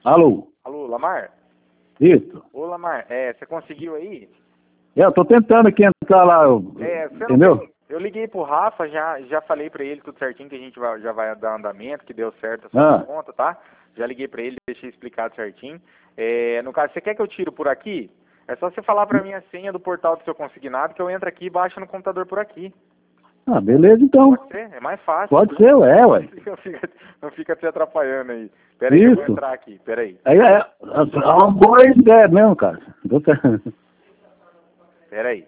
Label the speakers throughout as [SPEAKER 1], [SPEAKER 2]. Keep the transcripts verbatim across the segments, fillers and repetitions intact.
[SPEAKER 1] Alô?
[SPEAKER 2] Alô, Lamar?
[SPEAKER 1] Isso.
[SPEAKER 2] Ô, Lamar, é, você conseguiu aí?
[SPEAKER 1] É, eu tô tentando aqui entrar lá, eu-
[SPEAKER 2] É, você não
[SPEAKER 1] entendeu?
[SPEAKER 2] tem- Eu liguei pro Rafa, já, já falei pra ele tudo certinho, que a gente vai, já vai dar andamento, que deu certo a sua
[SPEAKER 1] Ah.
[SPEAKER 2] conta, tá? Já liguei pra ele, deixei explicado certinho. É, no caso, você quer que eu tiro por aqui? É só você falar pra mim a senha do portal do seu consignado, que eu entro aqui e baixo no computador por aqui.
[SPEAKER 1] Ah, beleza então.
[SPEAKER 2] Pode ser? É mais fácil.
[SPEAKER 1] Pode ser, ué, ué.
[SPEAKER 2] Não fica, não fica te atrapalhando aí. Pera aí, eu vou
[SPEAKER 1] Isso.
[SPEAKER 2] entrar aqui, pera aí.
[SPEAKER 1] Aí é, é uma boa ideia mesmo, cara. Você-
[SPEAKER 2] Pera aí.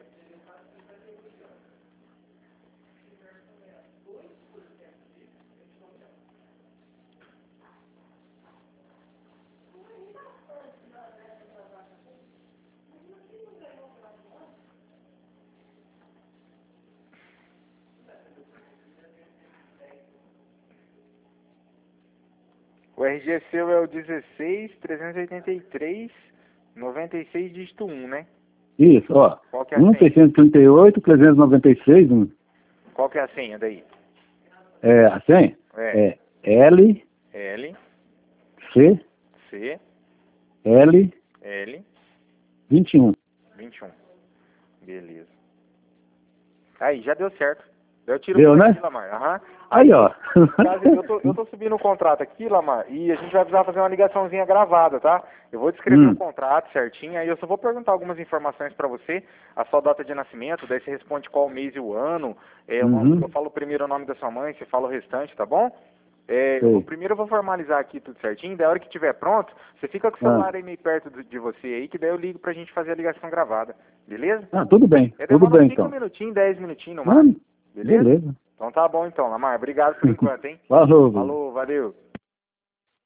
[SPEAKER 2] O R G seu é o dezesseis, trezentos e oitenta e três, noventa e seis, dígito um, né?
[SPEAKER 1] Isso, ó.
[SPEAKER 2] Qual que é a
[SPEAKER 1] um
[SPEAKER 2] senha?
[SPEAKER 1] seiscentos e trinta e oito, trezentos e noventa e seis, um.
[SPEAKER 2] Qual que é a senha daí?
[SPEAKER 1] É, assim?
[SPEAKER 2] É.
[SPEAKER 1] É L,
[SPEAKER 2] L,
[SPEAKER 1] C,
[SPEAKER 2] C,
[SPEAKER 1] L,
[SPEAKER 2] L,
[SPEAKER 1] vinte e um.
[SPEAKER 2] vinte e um. Beleza. Aí, já deu certo. Eu tiro
[SPEAKER 1] Deu,
[SPEAKER 2] por
[SPEAKER 1] né?
[SPEAKER 2] aqui, Lamar. Aham.
[SPEAKER 1] Aí, ó.
[SPEAKER 2] Caso- Eu tô, eu tô subindo o contrato aqui, Lamar, e a gente vai precisar fazer uma ligaçãozinha gravada, tá? Eu vou descrever
[SPEAKER 1] Hum.
[SPEAKER 2] o contrato certinho, aí eu só vou perguntar algumas informações pra você, a sua data de nascimento, daí você responde qual mês e o ano, é, o nome-
[SPEAKER 1] Uhum.
[SPEAKER 2] eu falo primeiro o nome da sua mãe, você fala o restante, tá bom? É, eu
[SPEAKER 1] Sei.
[SPEAKER 2] vou- primeiro eu vou formalizar aqui tudo certinho, daí a hora que estiver pronto, você fica com o
[SPEAKER 1] Ah.
[SPEAKER 2] celular aí meio perto do- de você aí, que daí eu ligo pra gente fazer a ligação gravada, beleza?
[SPEAKER 1] Ah, tudo bem.
[SPEAKER 2] É,
[SPEAKER 1] Tudo
[SPEAKER 2] demora
[SPEAKER 1] bem,
[SPEAKER 2] uns cinco
[SPEAKER 1] então.
[SPEAKER 2] minutinhos, dez minutinhos no máximo,
[SPEAKER 1] Mano,
[SPEAKER 2] beleza?
[SPEAKER 1] beleza.
[SPEAKER 2] Então tá bom então, Lamar, obrigado por enquanto, hein?
[SPEAKER 1] Falou.
[SPEAKER 2] Falou, valeu.